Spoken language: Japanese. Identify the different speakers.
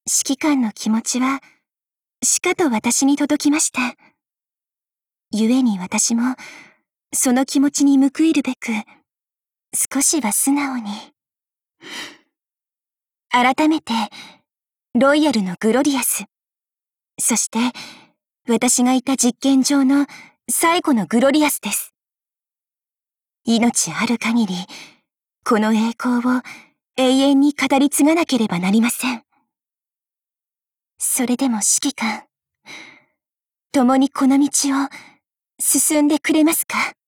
Speaker 1: 指揮官の気持ちは、しかと私に届きました。故に私も、その気持ちに報いるべく、少しは素直に。改めて、ロイヤルのグロリアス。そして、私がいた実験場の最後のグロリアスです。命ある限り、この栄光を永遠に語り継がなければなりません。それでも指揮官、共にこの道を進んでくれますか？